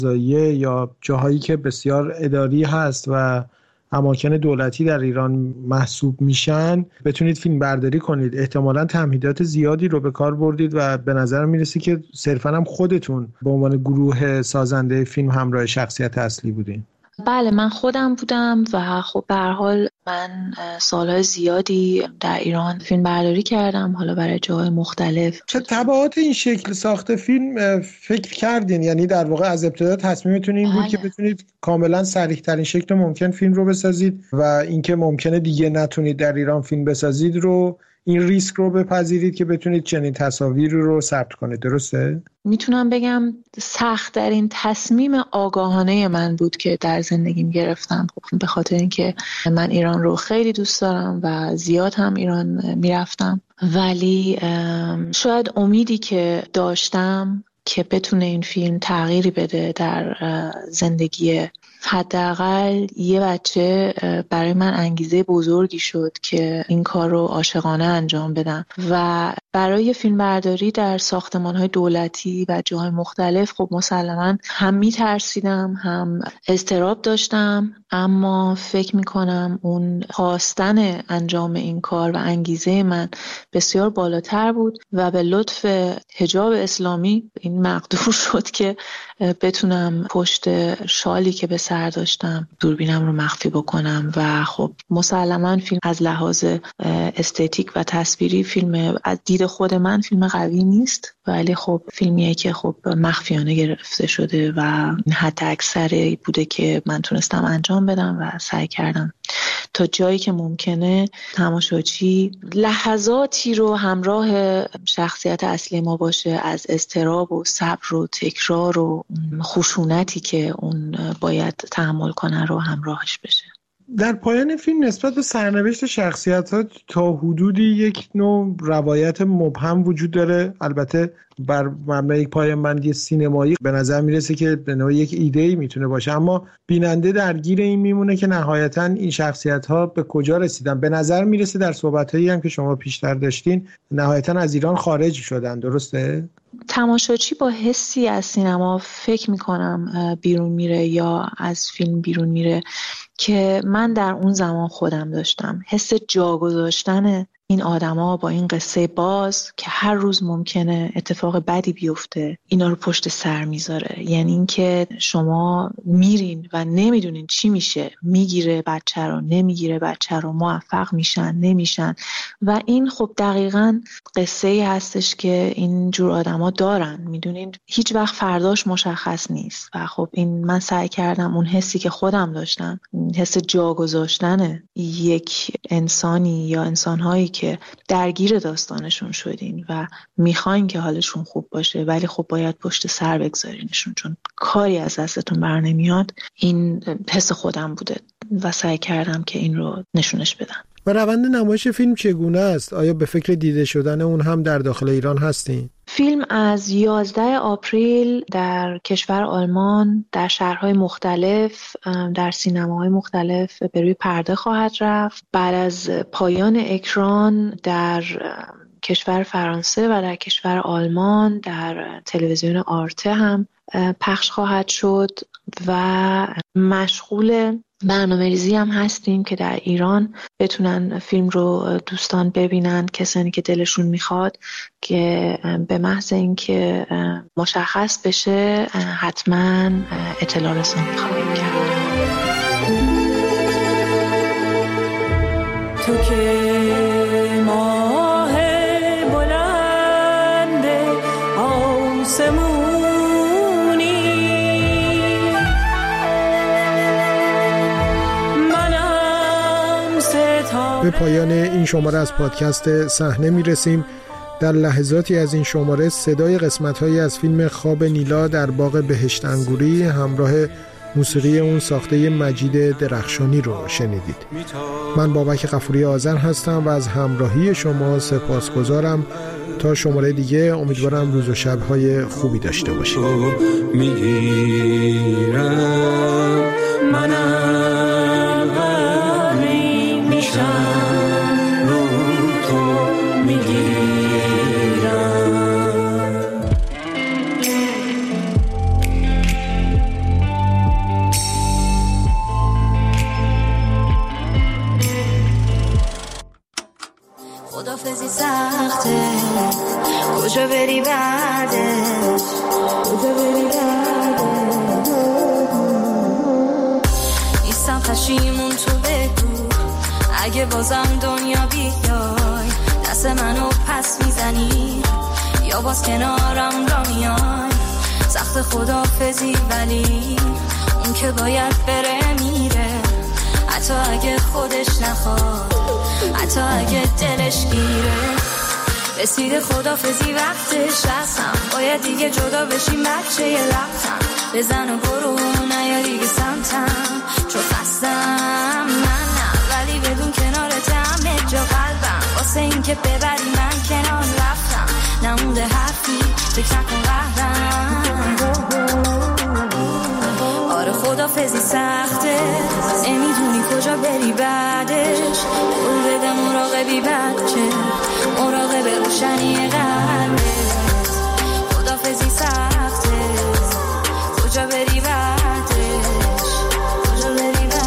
یا جاهایی که بسیار اداری هست و اماکن دولتی در ایران محسوب میشن بتونید فیلم برداری کنید. احتمالاً تمهیدات زیادی رو به کار بردید و به نظر میرسه که صرفاً هم خودتون به عنوان گروه سازنده فیلم همراه شخصیت اصلی بودین. بله، من خودم بودم و خب به هر حال من سالهای زیادی در ایران فیلم برداری کردم، حالا برای جاهای مختلف. چه تبعات این شکل ساخت فیلم فکر کردین؟ یعنی در واقع از ابتدا تصمیمتون این بود که بتونید کاملا صریح ترین شکل ممکن فیلم رو بسازید و اینکه ممکنه دیگه نتونید در ایران فیلم بسازید رو، این ریسک رو بپذیرید که بتونید چنین تصاویری رو ثبت کنید، درسته؟ میتونم بگم سخت در این تصمیم آگاهانه من بود که در زندگیم گرفتم، به خاطر اینکه من ایران رو خیلی دوست دارم و زیاد هم ایران میرفتم، ولی شاید امیدی که داشتم که بتونه این فیلم تغییری بده در زندگی حداقل یه بچه برای من انگیزه بزرگی شد که این کار رو عاشقانه انجام بدم. و برای فیلم برداری در ساختمان‌های دولتی و جاهای مختلف خب مسلماً هم می‌ترسیدم هم اضطراب داشتم، اما فکر می‌کنم اون خواستن انجام این کار و انگیزه من بسیار بالاتر بود و به لطف حجاب اسلامی این مقدور شد که بتونم پشت شالی که به سر داشتم دوربینم رو مخفی بکنم. و خب مسلماً فیلم از لحاظ استتیک و تصویری فیلم از دید خود من فیلم قوی نیست، ولی خب فیلمیه که خب مخفیانه گرفته شده و حتی اکثری بوده که من تونستم انجام بدم و سعی کردم تا جایی که ممکنه تماشاچی لحظاتی رو همراه شخصیت اصلی ما باشه از اضطراب و صبر و تکرار و خشونتی که اون باید تحمل کنه رو همراهش بشه. در پایان فیلم نسبت به سرنوشت شخصیت‌ها تا حدودی یک نوع روایت مبهم وجود داره، البته بر مبنای پایان بندی سینمایی به نظر میرسه که به نوع یک ایده‌ای میتونه باشه، اما بیننده درگیر این میمونه که نهایتاً این شخصیت‌ها به کجا رسیدن. به نظر میرسه در صحبت‌هایی هم که شما پیشتر داشتین نهایتاً از ایران خارج شدن، درسته؟ تماشاچی با حسی از سینما فکر میکنم بیرون میره یا از فیلم بیرون میره که من در اون زمان خودم داشتم، حس جا گذاشتن این آدما با این قصه باز که هر روز ممکنه اتفاق بدی بیفته اینا رو پشت سر میذاره. یعنی اینکه شما میرین و نمیدونین چی میشه، میگیره بچه رو نمیگیره بچه رو، موفق میشن نمیشن، و این خب دقیقاً قصه ای هستش که این جور آدما دارن، میدونین هیچ وقت فرداش مشخص نیست. و خب این من سعی کردم اون حسی که خودم داشتم، حس جا گذاشتن یک انسانی یا انسانهایی که درگیر داستانشون شدین و میخواین که حالشون خوب باشه ولی خب باید پشت سر بگذارینشون چون کاری از دستتون بر نمیاد، این حس خودم بوده و سعی کردم که این رو نشونش بدم. و روند نمایش فیلم چگونه است؟ آیا به فکر دیده شدن اون هم در داخل ایران هستین؟ فیلم از 11 آپریل در کشور آلمان در شهرهای مختلف در سینماهای مختلف به روی پرده خواهد رفت. بعد از پایان اکران در کشور فرانسه و در کشور آلمان در تلویزیون آرته هم پخش خواهد شد و مشغول برنامه‌ریزی هم هستیم که در ایران بتونن فیلم رو دوستان ببینن، کسانی که دلشون میخواد، که به محض اینکه مشخص بشه حتما اطلاع رسانی خواهیم کرد. تو که ماه بلند آسمونی به پایان این شماره از پادکست صحنه میرسیم. در لحظاتی از این شماره صدای قسمت‌هایی از فیلم خواب نیلا در باغ بهشت انگوری همراه موسیقی اون ساخته مجید درخشانی رو شنیدید. من بابک غفوری آذر هستم و از همراهی شما سپاسگزارم. تا شماره دیگه امیدوارم روز و شب‌های خوبی داشته باشید. بری بعدش، کجا بری بعدش. نیستم پشیمون تو بگو اگه بازم دنیا بیای دست منو پس میزنی یا باز کنارم را میای. سخت خداحافظی ولی اون که باید بره میره، حتی اگه خودش نخواد، حتی اگه دلش گیره. رسیده خداحافظی وقتش هستم، باید دیگه جدا بشیم بچه یه لبتم. بزن و برو نیا دیگه سمتم، چون خستم من نه، ولی بدون کنارت همه جا قلبم. واسه این که ببری من کنار رفتم، نمونده حرفی فکر نکن قهرم. آره خداحافظی سخته، نمیدونی کجا بری بعدش. قول بده مراقبی بچه، مراقب روشنی قلبت. خداحافظی سخته، کجا بری بعدش، کجا بری بعدش.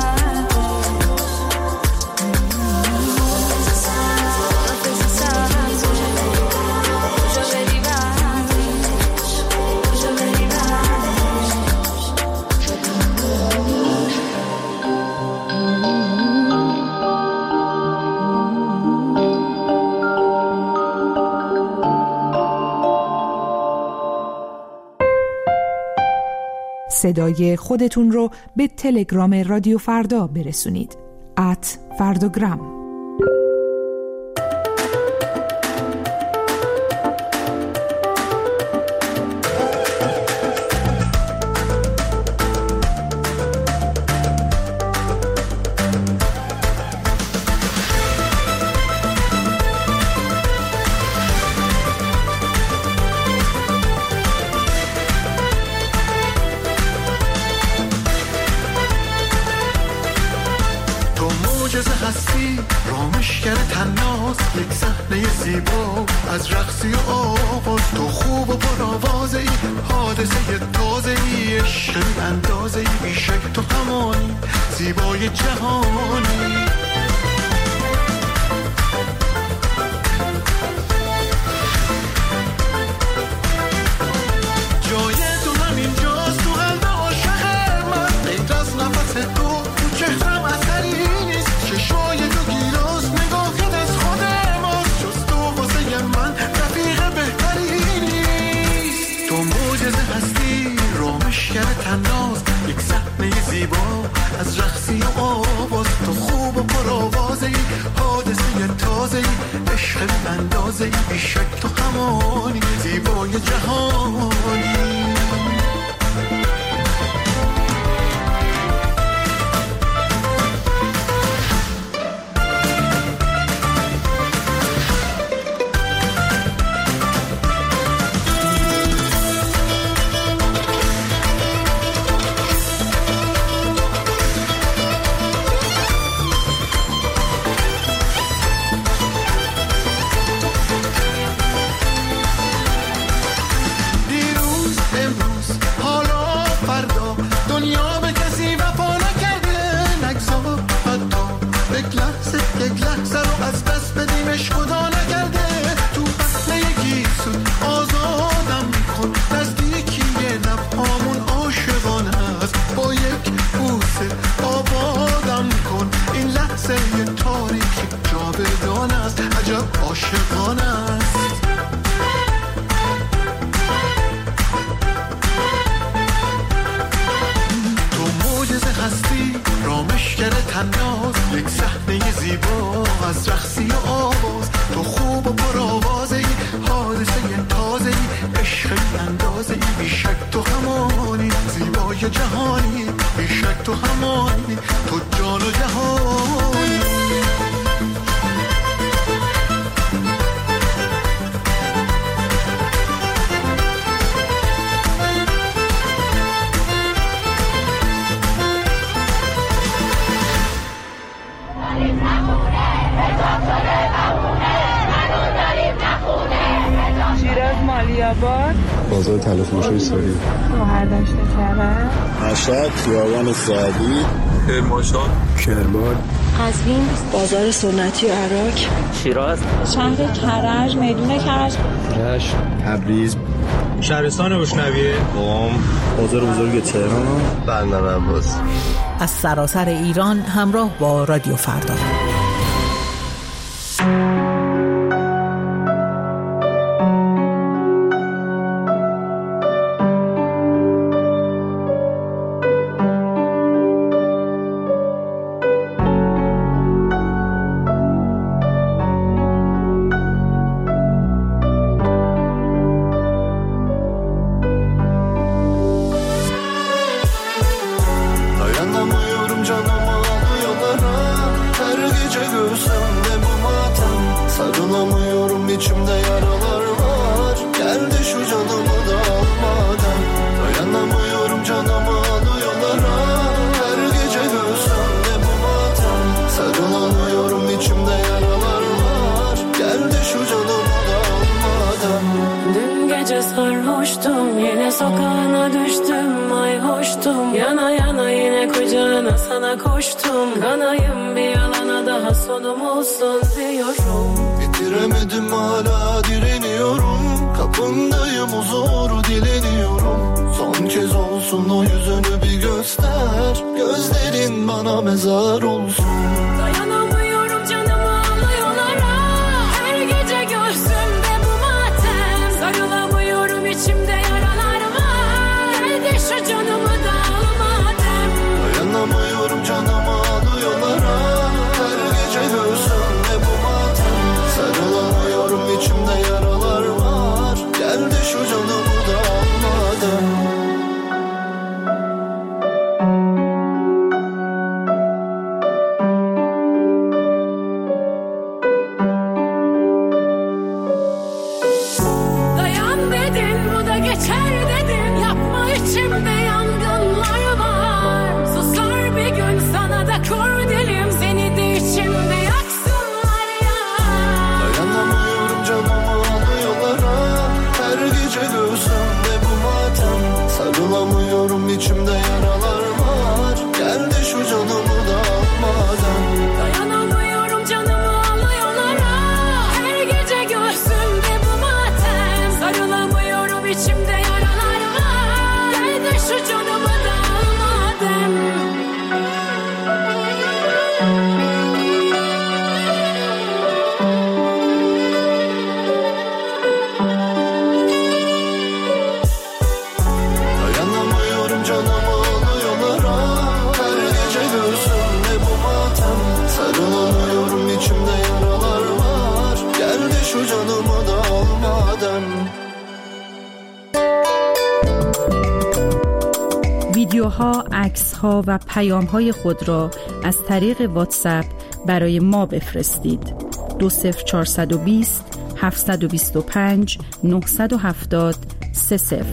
خداحافظی سخته، کجا بری بعدش، کجا بری بعدش. صدای خودتون رو به تلگرام رادیو فردا برسونید. @فرداگرام. هستی رامشگر تناس، یک صحنه زیبا از رقصی و آواز. تو خوب و پرآوازه ای، حادثه تازه ای، عشق اندازه ای، بیشک تو همانی زیبای جهانی. جای تو همینجاست تو قلب عاشق من، غیر از نفس تو چهرم اثری نیست. چشمای تو گیلاس، نگاهت از خود ماست، جز تو واسه من رفیق بهتری نیست. تو معجزه هستی رامشگر تناس، یک صحنه زیبا از رقصی و آواز. تو خوب و پرآوازه ای، حادثه تازه ای، عشق اندازه ای، بیشک تو همانی زیبای جهانی. بازار تلفروشی سوری، مهردشت کرد، مشهد، خیابان سعدی، کرمانشاه، کرمان، قزوین، بازار سنتی عراق، شیراز، شهر کرج، میدون کرج، رشت، تبریز، شهرستان اشنویه، قم، بازار بزرگ تهران، بندر عباس. از سراسر ایران همراه با رادیو فردا. Bitiremedim hala direniyorum. Kapındayım huzuru dileniyorum. Son kez olsun o yüzünü bir göster. Gözlerin bana mezar olsun. Dayanamıyorum canımı alıyorlara. Her gece göğsümde bu matem. Sarılamıyorum içimde yaralar var. Elde şu canımı da almadım. Dayanamıyorum canımı alıyorlara. Her gece göğsümde bu matem. Sarılamıyorum içimde yaralar var. Gel de şu canımı da almadan. Dayan dedin bu da geçer dedin. Yapma içimde yangınlar var. Susar bir gün sana da kor dilim. Seni de içimde yaksınlar ya. Dayanamıyorum canımı alıyorlara. Her gece göğsümde bu matem. Sarılamıyorum içimde yaralar var. Gel de şu canımı da almadan. Dayanamıyorum canımı alıyorlara. Her gece göğsümde bu matem. Sarılamıyorum içimde yaralar var. Gel de şu canımı da almadım. Dayanamıyorum canımı alıyorlara. Her gece göğsümde bu matem. Sarılamıyorum içimde yaralar var. Gel de şu canımı da almadan. ویدیوها، عکس‌ها و پیام‌های خود را از طریق واتساپ برای ما بفرستید. 20420 725 970 30.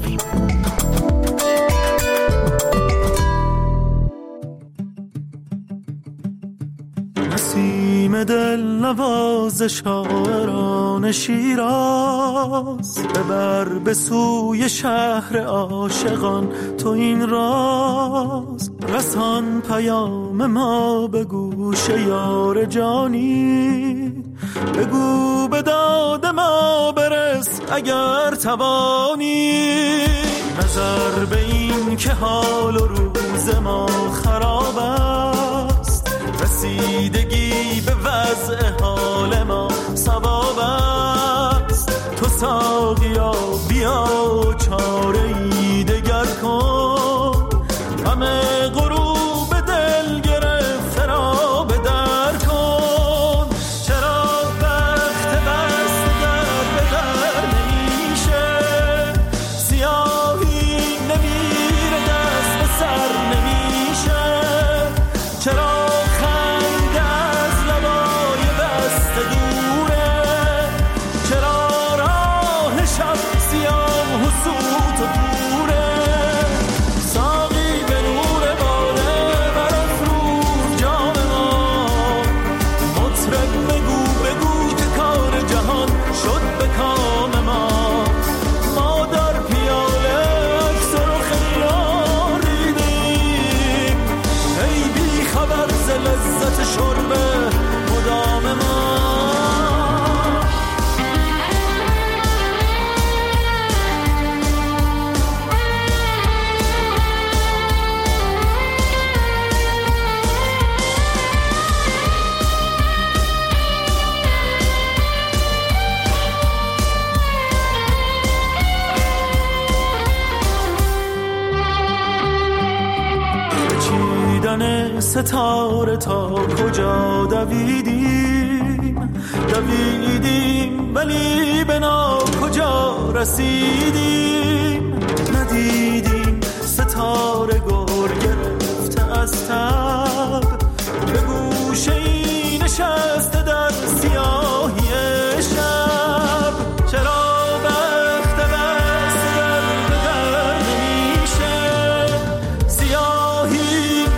نسیم دل نواز شاعران شیراز، ببر به سوی شهر عاشقان تو این راز. رسان پیام ما به گوش یار جانی، بگو به داد ما برس اگر توانی. نظر به این که حال و روز ما خراب است، رسیدگی به وضع حال ما ثواب است. تو ساقیا بیا چاره‌ای دگر کن، همه غروب دل گرفته را به در کن. چرا وقت بست در به در نمیشه، سیاهی نمیره دست به سر نمیشه. چرا سیاه و سوت و لذت شرب مدام ما. ستاره تا کجا دویدیم ولی به کجا رسیدیم. ندیدیم ستاره گر گرفته از تب، به گوشه ای نشسته در سیاهی شب. چرا بخت بست در بدر نمیشه، سیاهی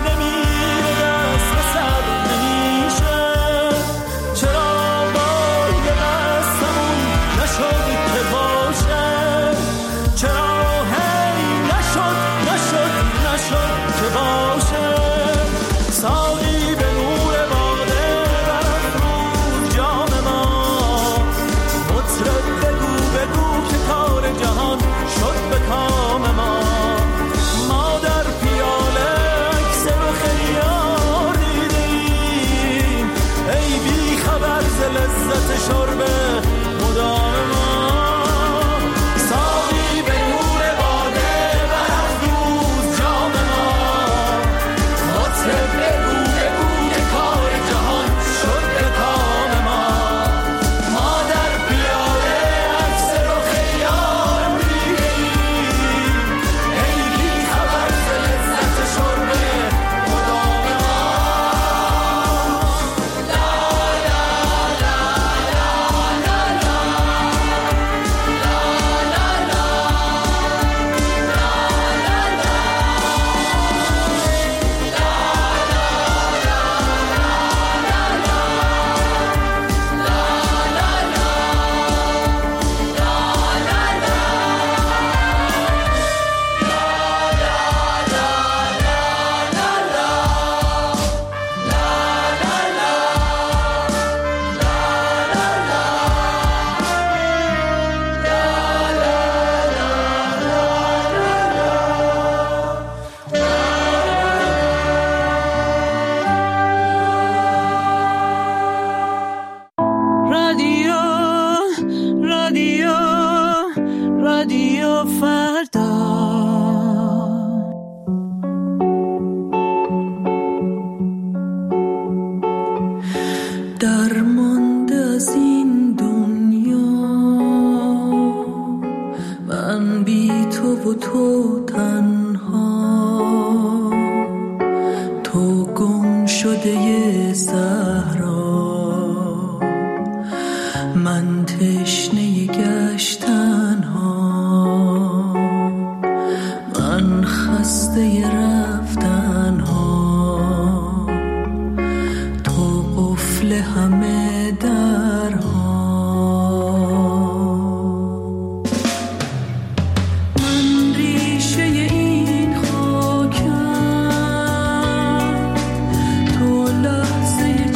لذت شرب مدام ما. ساقی به نور باده برافروز جام ما، مطرب بگو که کار جهان شد به کام ما. ما در پیاله عکس رخ یار می‌بینیم، ای بی خبر ز لذت شرب مدام ما. رادیو فردا. درمانده از این دنیا، من بی تو و تو تنها، تو گم شده صحرا، من تشنه گشتن ها، من خسته رفتن ها، تو قفل همه درها. من ریشه این خاکم، تو لحظه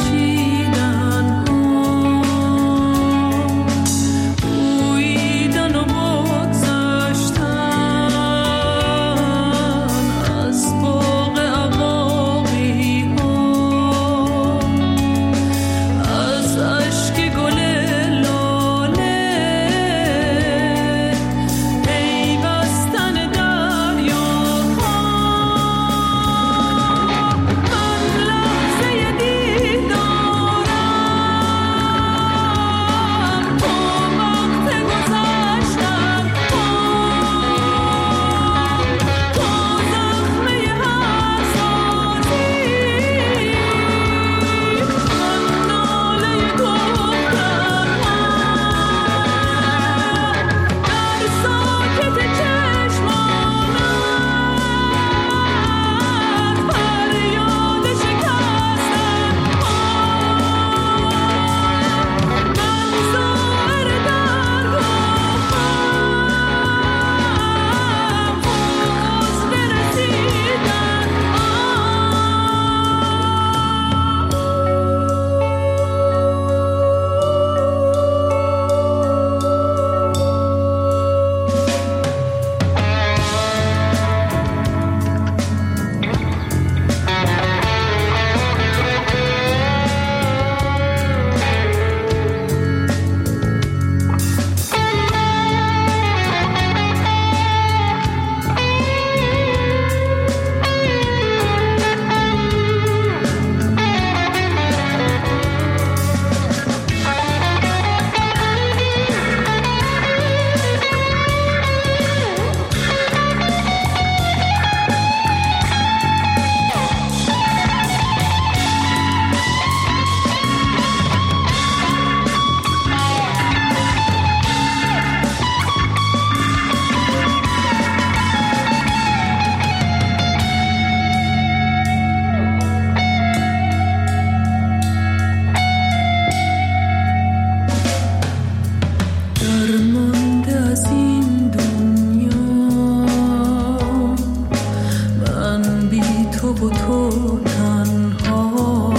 تو و تو تنها،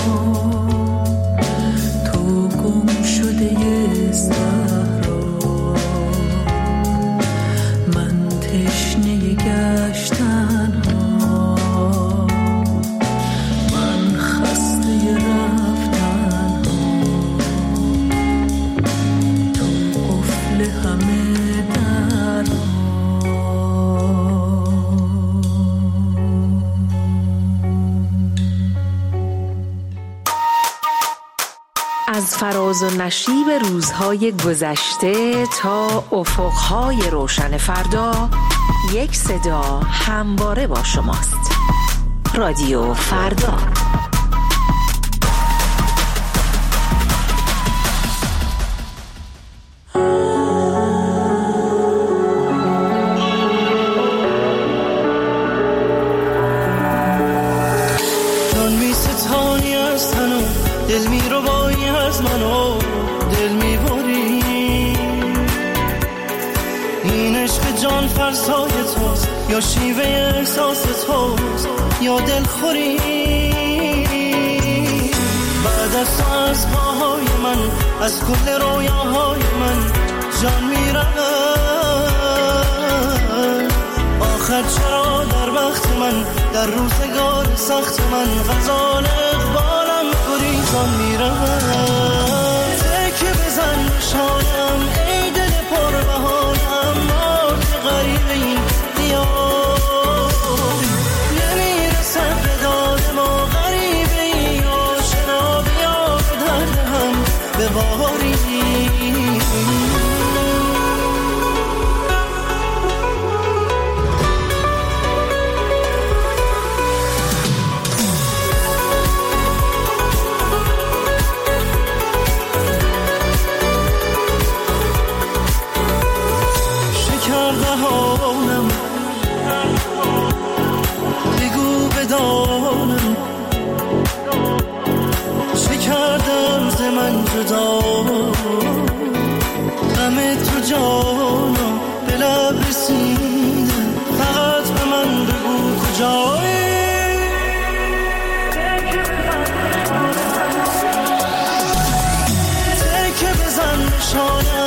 تو گم شده صحرا، من تشنه گشتن ها، من خسته رفتن ها، تو قفل همه درها. از فراز و نشیب روزهای گذشته تا افقهای روشن فردا، یک صدا همواره با شماست. رادیو فردا. جان می ستانی از تنو، دل می رو بایی از منو، دل می بری. این عشق جان فرسای توست، یا شیوه احساس توست، یا دل خوری. بعد از تو از پاهای من، از کل رویاهای من جان می رود. آخر چرا در وقت من، در روزگار سخت من، غزال اقبالم گریزان می رود. تکه بزن نشانم ای دل پر بهانم، مرد غریب این دیار. نمیرسد به داد ما غریبه ای، آشنا بیا به درد هم بباری. بگو بدانم چه کردم ز من جدا، غم تو جانم به لب رسیده، فقط به من بگو کجایی. تکه بزن نشانم